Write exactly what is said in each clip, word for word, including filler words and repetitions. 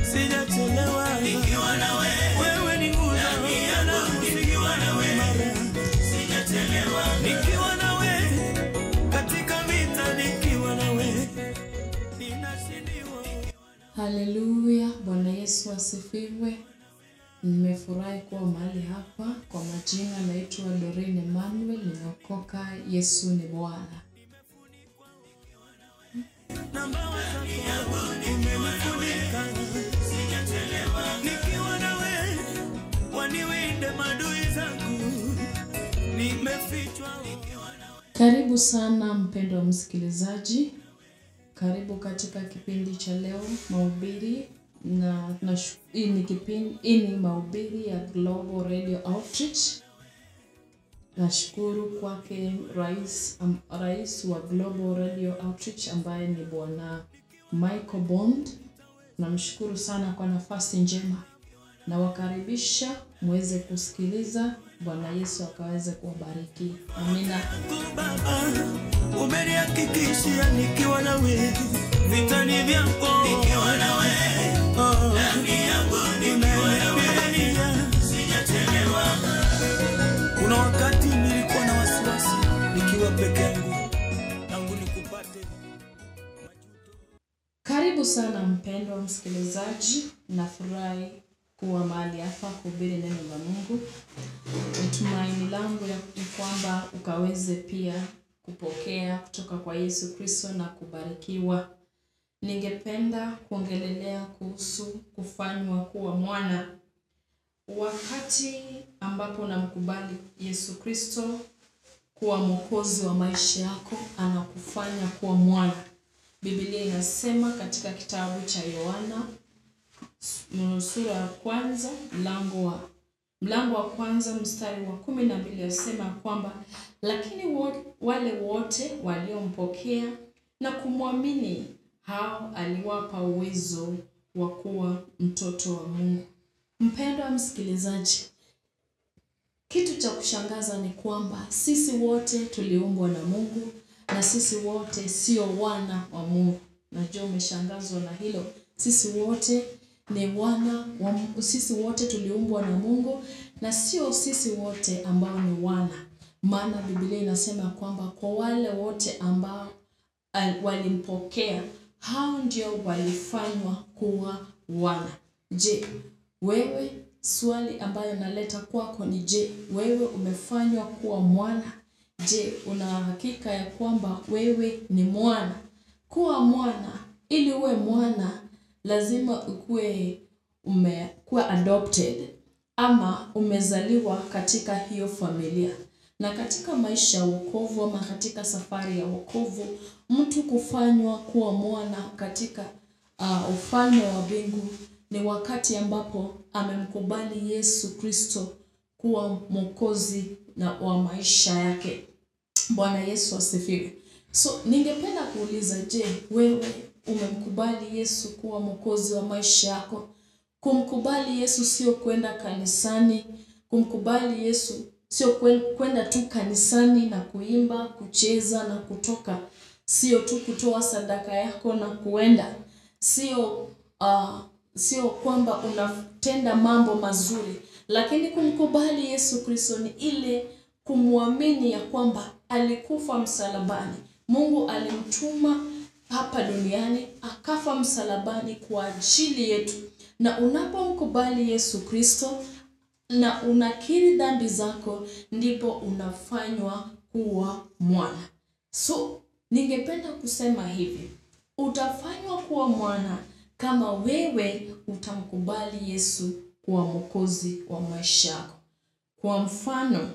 sijachelewa nikiwa na wewe. Wewe ni nguzo yangu nikiwa na wewe, sijachelewa nikiwa na wewe, katika vita nikiwa na wewe ninashindiwa. Haleluya, Bwana Yesu asifiwe. Nimefurahi kuwa mahali hapa. Kwa majina naitwa Doreen Emmanuel, nimeokoka. Yesu ni Bwana. Nikiwa na wewe, waniwinde maadui zangu, nimefichwa. Karibu sana mpendwa msikilizaji. Karibu katika kipindi cha leo mahubiri na, na hii ni kipindi hii ni mahubiri ya Global Radio Outreach. Nashukuru kwake rais um, rais wa Global Radio Outreach ambaye ni Bwana Michael Bond. Namshukuru sana kwa nafasi njema. Na wakaribisha muweze kusikiliza. Bwana Yesu akaweze kuwabariki. Amina. Umenihakikishia nikiwa na wewe, vitani vyako nikiwa na wewe, ndani yangu nikiwa na wewe, sijachelewa. Kuna wakati nilikuwa na wasiwasi nikiwa peke yangu, tangu nikupate majuto. Karibu sana mpendwa msikilizaji. Nafurahi kuwa mahali hapa kuhubiri neno la Mungu. Tumaini langu ya kwamba ukaweze pia kupokea kutoka kwa Yesu Kristo na kubarikiwa. Ningependa kuongelelea kuhusu kufanywa kuwa mwana. Wakati ambapo unamkubali Yesu Kristo kuwa mwokozi wa maisha yako, anakufanya kuwa mwana. Biblia inasema katika kitabu cha Yohana sura ya kwanza mlango wa mlango wa kwanza mstari wa kumi na mbili yasema kwamba lakini wale wote waliompokea na kumwamini, hao aliwapa uwezo wa kuwa mtoto wa Mungu. Mpendwa msikilizaji, kitu cha kushangaza ni kwamba sisi wote tuliumbwa na Mungu na sisi wote sio wana wa Mungu. Najua umeshangazwa na hilo. Sisi wote ni wana wa Mungu. Sisi wote tuliumbwa na Mungu na sio sisi wote ambao ni wana. Maana Biblia inasema kwamba kwa wale wote ambao walimpokea, hao ndio walifanywa kuwa wana. Je, wewe, swali ambayo naleta kwako ni je, wewe umefanywa kuwa mwana? Je, una hakika ya kwamba wewe ni mwana? Kuwa mwana, ili uwe mwana lazima ukue umekuwa adopted ama umezaliwa katika hiyo familia. Na katika maisha ya wokovu ama katika safari ya wokovu, mtu kufanywa kuwa mwana katika uh, ufalme wa mbingu ni wakati ambapo amemkubali Yesu Kristo kuwa mwokozi na wa maisha yake. Bwana Yesu asifiwe. So ningependa kuuliza, je, wewe umemkubali Yesu kuwa mwokozi wa maisha yako? Kumkubali Yesu sio kwenda kanisani. Kumkubali Yesu sio kwenda tu kanisani na kuimba, kucheza na kutoka. Sio tu kutoa sadaka yako na kuenda. Sio uh, sio kwamba unatenda mambo mazuri. Lakini kumkubali Yesu Kristo ni ile kumwamini ya kwamba alikufa msalabani. Mungu alimtuma hapa duniani akafa msalabani kwa ajili yetu. Na unapomkubali Yesu Kristo na unakiri dhambi zako, ndipo unafanywa kuwa mwana. So ningependa kusema hivi, utafanywa kuwa mwana kama wewe utamkubali Yesu kuwa mwokozi wa maisha yako. Kwa mfano,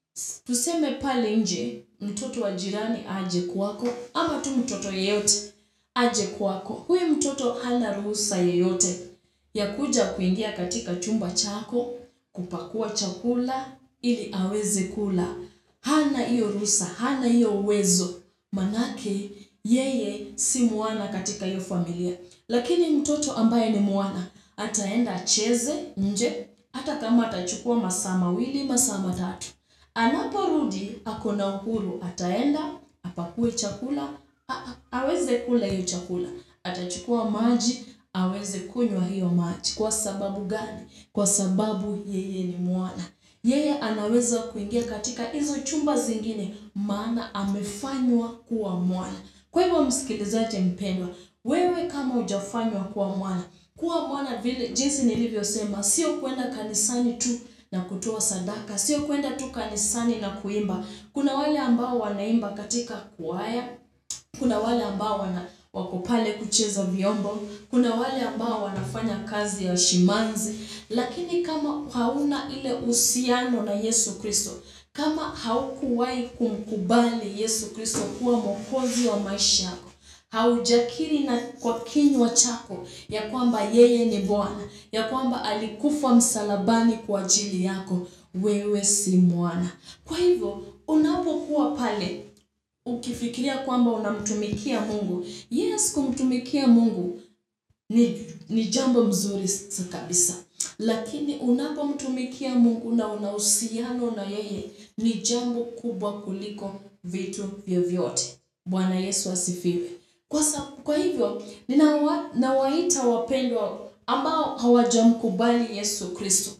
tuseme pale nje mtoto wa jirani aje kwako, ama tu mtoto yeyote aje kwako. Huyu mtoto hana ruhusa yeyote ya kuja kuingia katika chumba chako, kupakua chakula ili aweze kula. Hana hiyo ruhusa, hana hiyo uwezo. Manake yeye si mwana katika hiyo familia. Lakini mtoto ambaye ni mwana ataenda acheze nje, hata kama atachukua masaa mawili, masaa matatu. Anaporudi ako na uhuru, ataenda apakue chakula, a, aweze kula hiyo chakula. Atachukua maji, aweze kunywa hiyo maji. Kwa sababu gani? Kwa sababu yeye ni mwana. Yeye anaweza kuingia katika hizo chumba zingine, maana amefanywa kuwa mwana. Kwa hivyo msikilizaji mpendwa, wewe kama hujafanywa kuwa mwana, kuwa mwana vile jinsi nilivyosema, sio kwenda kanisani tu na kutoa sadaka, sio kwenda tu kanisani na kuimba. Kuna wale ambao wanaimba katika kwaya, kuna wale ambao wana wako pale kucheza vyombo, kuna wale ambao wanafanya kazi ya shimanzi, lakini kama hauna ile uhusiano na Yesu Kristo, kama haukuwahi kumkubali Yesu Kristo kuwa mwokozi wa maisha yako, haujakiri na kwa kinywa chako ya kwamba yeye ni Bwana, ya kwamba alikufa msalabani kwa ajili yako, wewe si mwana. Kwa hivyo unapokuwa pale ukifikiria kwamba unamtumikia Mungu, yes, kumtumikia Mungu ni, ni jambo mzuri kabisa. Lakini unapomtumikia Mungu na una uhusiano na yeye, ni jambo kubwa kuliko vitu vyovyote. Bwana Yesu asifiwe. Kwa sababu kwa hivyo ninawaita wapendwa ambao hawajamkubali Yesu Kristo,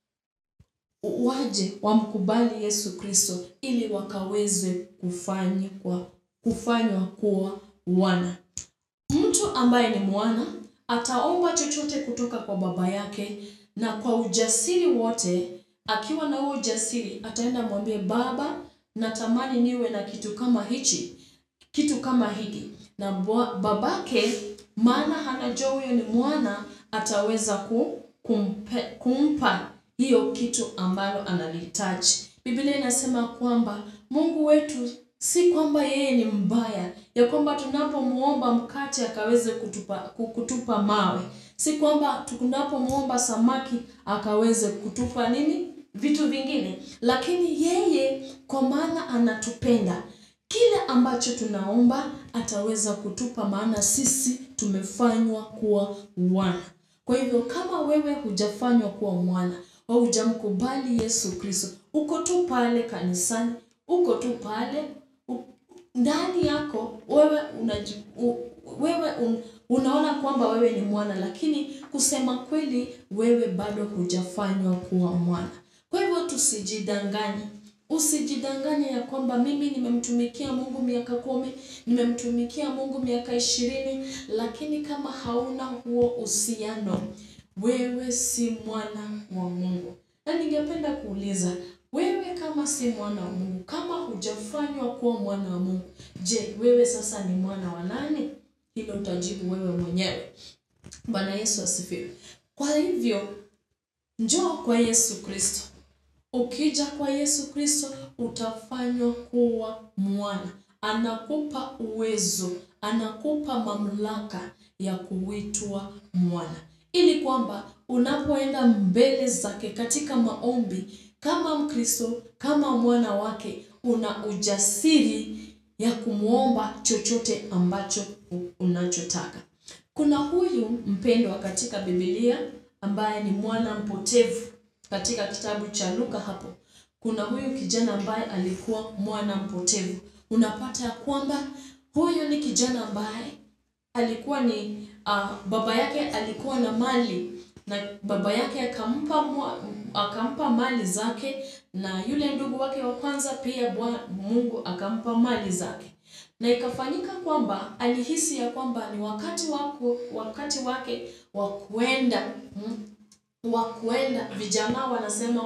waje wamkubali Yesu Kristo ili wakaweze kufanywa kwa kufanywa kuwa wana. Mtu ambaye ni mwana ataomba chochote kutoka kwa baba yake, na kwa ujasiri wote, akiwa na huo ujasiri ataenda mwambie, baba, natamani niwe na kitu kama hichi, kitu kama hiki. Na babake, maana hanajua huyo ni mwana, ataweza ku, kumpe, kumpa hiyo kitu ambalo analihitaji. Biblia inasema kwamba Mungu wetu si kwamba yeye ni mbaya, ya kwamba tunapomuomba mkate akaweze kutupa kutupa mawe. Si kwamba tunapomuomba samaki akaweze kutupa nini? Vitu vingine. Lakini yeye kwa maana anatupenda, kile ambacho tunaomba ataweza kutupa, maana sisi tumefanywa kuwa wana. Kwa hivyo kama wewe hujafanywa kuwa mwana, au hujamkubali Yesu Kristo, uko tu pale kanisani, uko tu pale u, ndani yako wewe unaji, u, wewe un, unaona kwamba wewe ni mwana, lakini kusema kweli wewe bado hujafanywa kuwa mwana. Kwa hivyo tusijidanganye. Usijidanganye ya kwamba mimi nimemtumikia Mungu miaka kumi, nimemtumikia Mungu miaka ishirini, lakini kama hauna huo uhusiano, wewe si mwana wa Mungu. Na ningependa kuuliza, wewe kama si mwana wa Mungu, kama hujafanywa kuwa mwana wa Mungu, je, wewe sasa ni mwana wa nani? Hilo utajibu wewe mwenyewe. Bwana Yesu asifiwe. Kwa hivyo, njoo kwa Yesu Kristo. Ukija kwa Yesu Kristo utafanywa kuwa mwana. Anakupa uwezo, anakupa mamlaka ya kuitwa mwana, ili kwamba unapoenda mbele zake katika maombi kama Mkristo, kama mwana wake, una ujasiri ya kumuomba chochote ambacho unachotaka. Kuna huyu mpendwa katika Biblia ambaye ni mwana mpotevu. Katika kitabu cha Luka hapo, kuna huyu kijana ambaye alikuwa mwana mpotevu. Unapata ya kwamba huyu ni kijana ambaye alikuwa ni uh, baba yake alikuwa na mali, na baba yake akampa akampa mali zake, na yule ndugu wake wa kwanza pia Bwana Mungu akampa mali zake. Na ikafanyika kwamba alihisi ya kwamba ni wakati wako wakati wake wa kwenda hmm, wa kuenda, vijana wanasema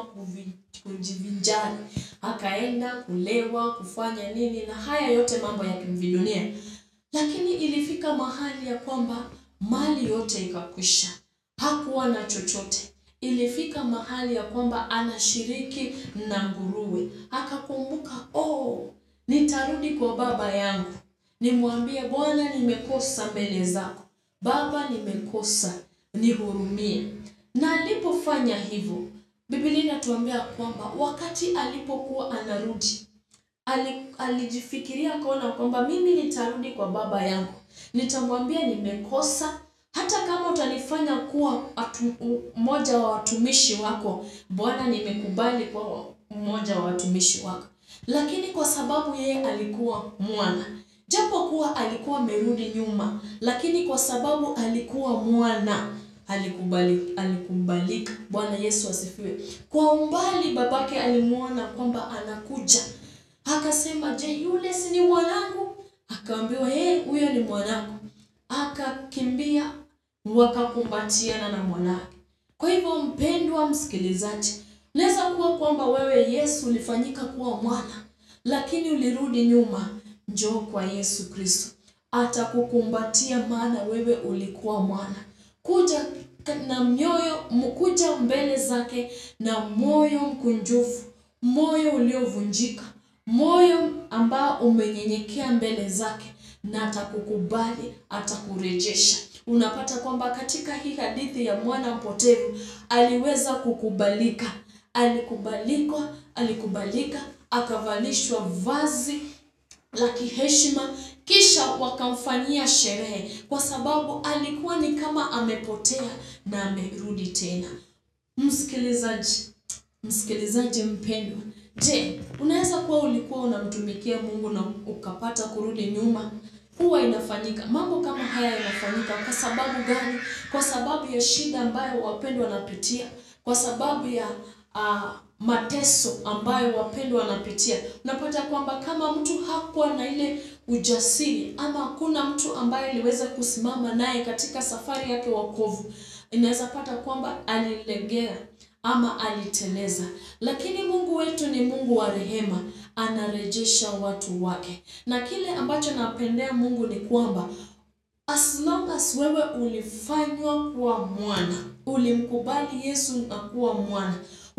kujivinjari. Akaenda kulewa, kufanya nini na haya yote mambo ya kidunia. Lakini ilifika mahali ya kwamba mali yote ikakwisha, hakuwa na chochote. Ilifika mahali ya kwamba anashiriki na nguruwe. Akakumbuka, oh, nitarudi kwa baba yangu, nimwambie, Bwana, nimekosa mbele zako. Baba, nimekosa, nihurumie. Na alipofanya hivyo, Biblia inatuambia kwamba wakati alipokuwa anarudi, alijifikiria akaona kwamba mimi nitarudi kwa baba yangu, nitamwambia nimekosa. Hata kama utanifanya kuwa mmoja wa watumishi wako, Bwana, nimekubali kwa mmoja wa watumishi wako. Lakini kwa sababu yeye alikuwa mwana, Japo kuwa alikuwa amerudi nyuma, lakini kwa sababu alikuwa mwana, alikubali alikubalika. Bwana Yesu asifiwe. Kwa umbali babake alimuona kwamba anakuja. Akasema, "Je, yule si ni mwanangu?" Akaambiwa, "Eh, huyo ni mwanangu." Akakimbia, wakakumbatiana na mwanake. Kwa hivyo mpendwa msikilizaji, unaweza kuwa kwamba wewe Yesu ulifanyika kuwa mwana, lakini ulirudi nyuma. Njoo kwa Yesu Kristo, atakukumbatia, maana wewe ulikuwa mwana. Kuja na mioyo, kuja mbele zake na moyo mkunjufu, moyo uliovunjika, moyo ambao umenyenyekea mbele zake, na atakukubali, atakurejesha. Unapata kwamba katika hii hadithi ya mwana mpotevu aliweza kukubalika, alikubalika, alikubalika, akavalishwa vazi la kiheshima, kisha wakamfanyia sherehe, kwa sababu alikuwa ni kama amepotea na amerudi tena. Msikilizaji, msikilizaji mpendwa, je, unaweza kuwa ulikuwa unamtumikia Mungu na ukapata kurudi nyuma? Huwa inafanyika. Mambo kama haya yanafanyika kwa sababu gani? Kwa sababu ya shida ambayo wapendwa wanapitia, kwa sababu ya uh, mateso ambayo wapendwa wanapitia. Unapata kwamba kama mtu hakuwa na ile ujasiri, ama hakuna mtu ambaye aliweza kusimama naye katika safari yake wokovu, inaweza pata kwamba alilegea ama aliteleza. Lakini Mungu wetu ni Mungu wa rehema, anarejesha watu wake. Na kile ambacho napendea Mungu ni kwamba as long as wewe ulifanywa kuwa mwana, ulimkubali Yesu na kuwa mwana,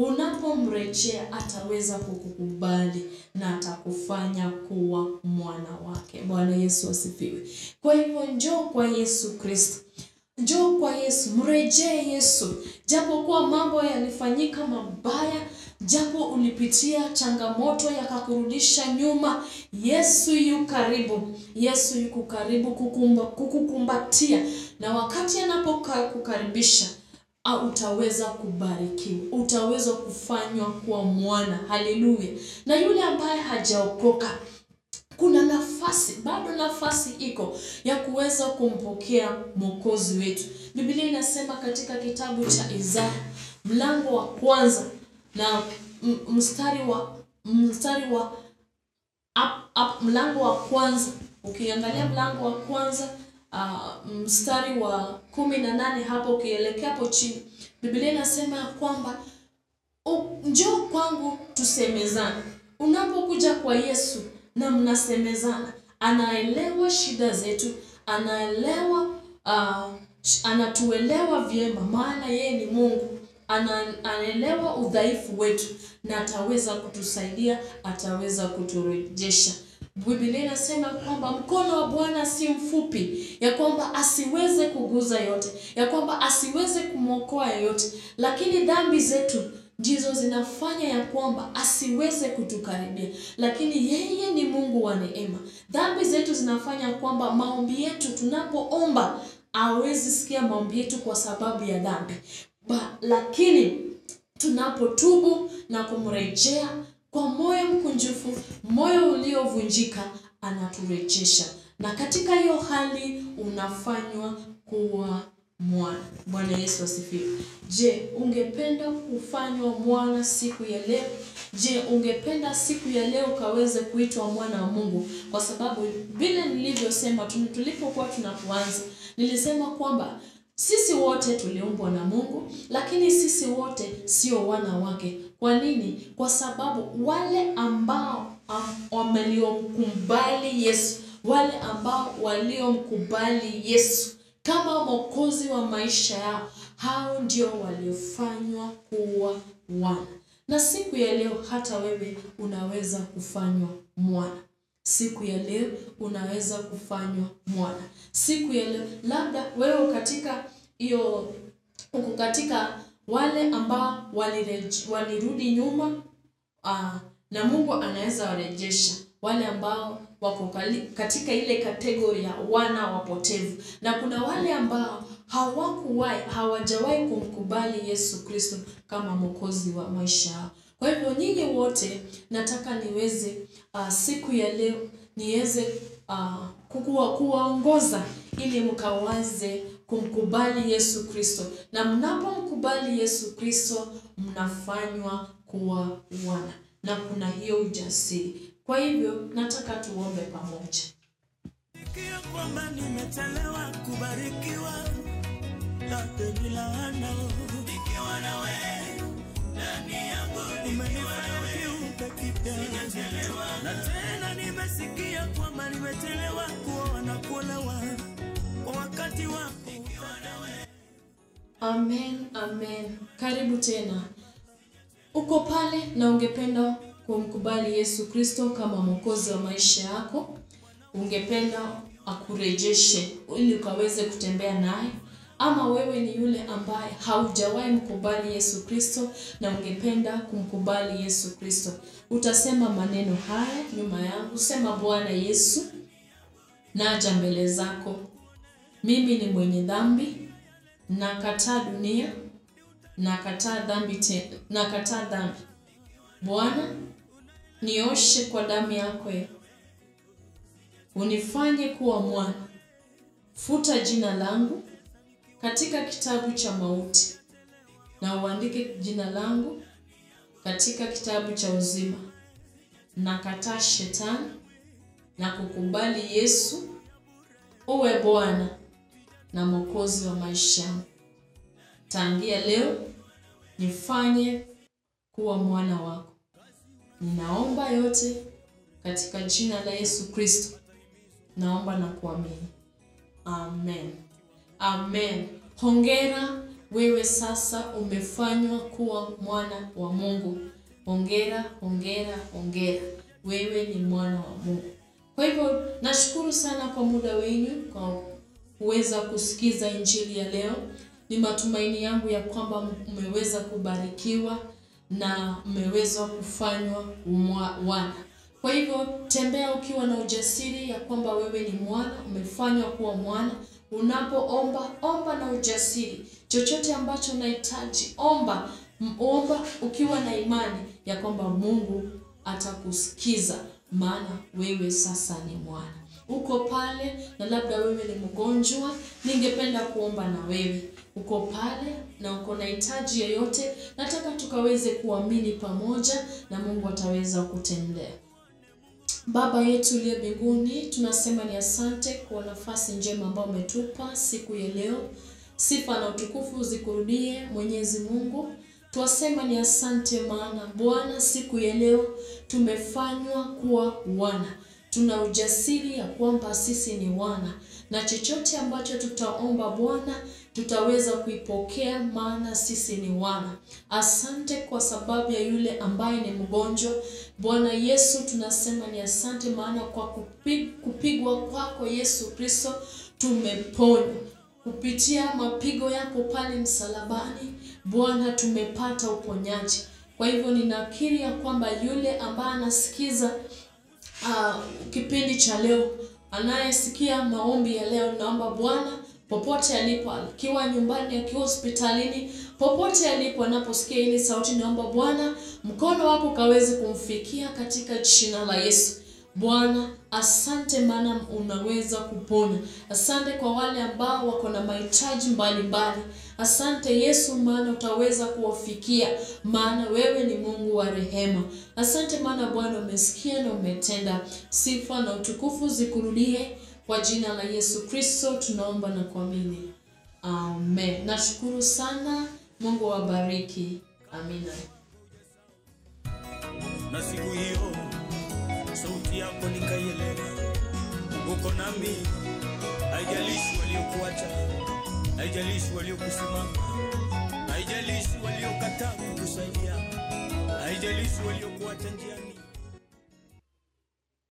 unapomrejea ataweza kukukubali na atakufanya kuwa mwana wake. Bwana Yesu asifiwe. Kwa hivyo njoo kwa Yesu Kristo. Njoo kwa Yesu, mrejee Yesu. Japo kuwa mambo yalifanyika mabaya, japo ulipitia changamoto yakakurudisha nyuma, Yesu yu karibu. Yesu yuko karibu kukumba, kukukumbatia, na wakati anapokukaribisha utaweza kubarikiwa, utaweza kufanywa kuwa mwana. Haleluya. Na yule ambaye hajaokoka, kuna nafasi, bado nafasi iko ya kuweza kumpokea Mwokozi wetu. Biblia inasema katika kitabu cha Isaya mlango wa kwanza na mstari wa mstari wa up, up, mlango wa kwanza, ukiangalia mlango wa kwanza uh, mstari wa kumi na nane hapo ukielekea hapo chini, Biblia inasema kwamba njoo kwangu tusemezane. Unapokuja kwa Yesu na mnasemezana, anaelewa shida zetu, anaelewa uh, anatuelewa vyema, maana yeye ni Mungu. Anaelewa udhaifu wetu na ataweza kutusaidia, ataweza kuturejesha. Biblia inasema kwamba mkono wa Bwana si mfupi, ya kwamba asiweze kuguza yote, ya kwamba asiweze kumwokoa yote, lakini dhambi zetu ndizo zinafanya ya kwamba asiweze kutukaribia. Lakini yeye ni Mungu wa neema. Dhambi zetu zinafanya kwamba maombi yetu tunapoomba hawezi sikia maombi yetu kwa sababu ya dhambi. Ba, lakini tunapotubu na kumrejea kwa moyo mkunjufu, moyo uliovunjika, anaturejesha. Na katika hiyo hali unafanywa kuwa mwana. Bwana Yesu asifiwe. Je, ungependa kufanywa mwana siku ya leo? Je, ungependa siku ya leo kaweze kuitwa mwana wa Mungu? Kwa sababu vile nilivyosema tulipokuwa tunapoanza, nilisema kwamba sisi wote tuliumbwa na Mungu, lakini sisi wote sio wana wake. Kwa nini? Kwa sababu wale ambao waliomkubali Yesu, wale ambao waliomkubali Yesu kama Mwokozi wa maisha yao, hao ndio waliofanywa kuwa wana. Na siku ya leo hata wewe unaweza kufanywa mwana. Siku ya leo unaweza kufanywa mwana. Siku ya leo labda wewe katika hiyo uko katika wale ambao walirudi nyuma, uh, na Mungu anaweza warejesha. Wale ambao wako katika ile kategori ya wana wapotevu, na kuna wale ambao hawakuwahi hawajawahi kumkubali Yesu Kristo kama Mwokozi wa maisha yao. Kwa hivyo nyinyi wote nataka niweze uh, siku ya leo niweze uh, kukuwa, kuwaongoza ili mkawaze kumkubali Yesu Kristo. Na mnapomkubali Yesu Kristo mnafanywa kuwa wana, na kuna hiyo ujasiri. Kwa hivyo nataka tuombe pamoja. Nikiwa kwamba nimechelewa kubarikiwa, hata bila ana nikiwa nawe ndani yangu, umenifanya ukakipya, sijachelewa. Na tena nimesikia kwamba nimechelewa kuoa na kuolewa kwa wakati wako, nikiwa nawe. Amen, amen. Karibu tena. Uko pale na ungependa kumkubali Yesu Kristo kama mwokozi wa maisha yako, ungependa akurejeshe ili ukaweze kutembea naye, ama wewe ni yule ambaye haujawahi mkubali Yesu Kristo na ungependa kumkubali Yesu Kristo, utasema maneno haya nyuma yangu. Sema: Bwana Yesu, naja mbele zako. Mimi ni mwenye dhambi, nakataa dunia, nakataa dhambi tena, nakataa dhambi. Bwana, nioshe kwa damu yako, unifanye kuwa mwana. Futa jina langu katika kitabu cha mauti na uandike jina langu katika kitabu cha uzima. Nakataa shetani na kukubali Yesu uwe Bwana na mwokozi wa maisha yangu. Tangia leo nifanye kuwa mwana wako. Ninaomba yote katika jina la Yesu Kristo. Naomba na kuamini. Amen. Amen. Hongera, wewe sasa umefanywa kuwa mwana wa Mungu. Hongera, hongera, hongera. Wewe ni mwana wa Mungu. Kwa hivyo nashukuru sana kwa muda wenu kwa kuweza kusikiza injili ya leo. Ni matumaini yangu ya kwamba mmeweza kubarikiwa na mmeweza kufanywa wana. Kwa hivyo tembea ukiwa na ujasiri ya kwamba wewe ni mwana, umefanywa kuwa mwana. Unapoomba, omba na ujasiri. Chochote ambacho unahitaji, omba, omba ukiwa na imani ya kwamba Mungu atakusikiza, maana wewe sasa ni mwana. Uko pale na labda wewe ni mgonjwa, ningependa kuomba na wewe. Uko pale na uko na hitaji yoyote, nataka tukaweze kuamini pamoja na Mungu ataweza kutendea. Baba yetu uliye mbinguni, tunasema ni asante kwa nafasi njema ambayo umetupa siku ya leo. Sifa na utukufu zikurudie Mwenyezi Mungu. Tuwasema ni asante maana Bwana, siku ya leo tumefanywa kuwa wana. Tuna ujasiri ya kwamba sisi ni wana, na chochote ambacho tutaomba Bwana tutaweza kuipokea, maana sisi ni wana. Asante kwa sababu ya yule ambaye ni mgonjwa. Bwana Yesu, tunasema ni asante maana kwa kupig, kupigwa kwako Yesu Kristo tumeponywa. Kupitia mapigo yako pale msalabani, Bwana, tumepata uponyaji. Kwa hivyo ninakiri ya kwamba yule ambaye anasikiza uh, kipindi cha leo, anayesikia maombi ya leo, naomba Bwana, popote alipo, akiwa nyumbani, akiwa hospitalini, popote alipo anaposikia ile sauti, naomba Bwana mkono wako kaweze kumfikia katika jina la Yesu. Bwana, asante maana unaweza kuponya. Asante kwa wale ambao wako na mahitaji mbalimbali. Asante Yesu maana utaweza kuwafikia, maana wewe ni Mungu wa rehema. Asante maana Bwana umesikia na umetenda. Sifa na utukufu zikurudie kwa jina la Yesu Kristo tunaomba na kuamini. Amen. Nashukuru sana. Mungu wabariki. Amina. Na siku hiyo sauti yako nikaielewa, uko nami. Haijalishi waliokuacha, haijalishi waliokusimama, haijalishi waliokataa kukusaidia, haijalishi waliokuacha njiani.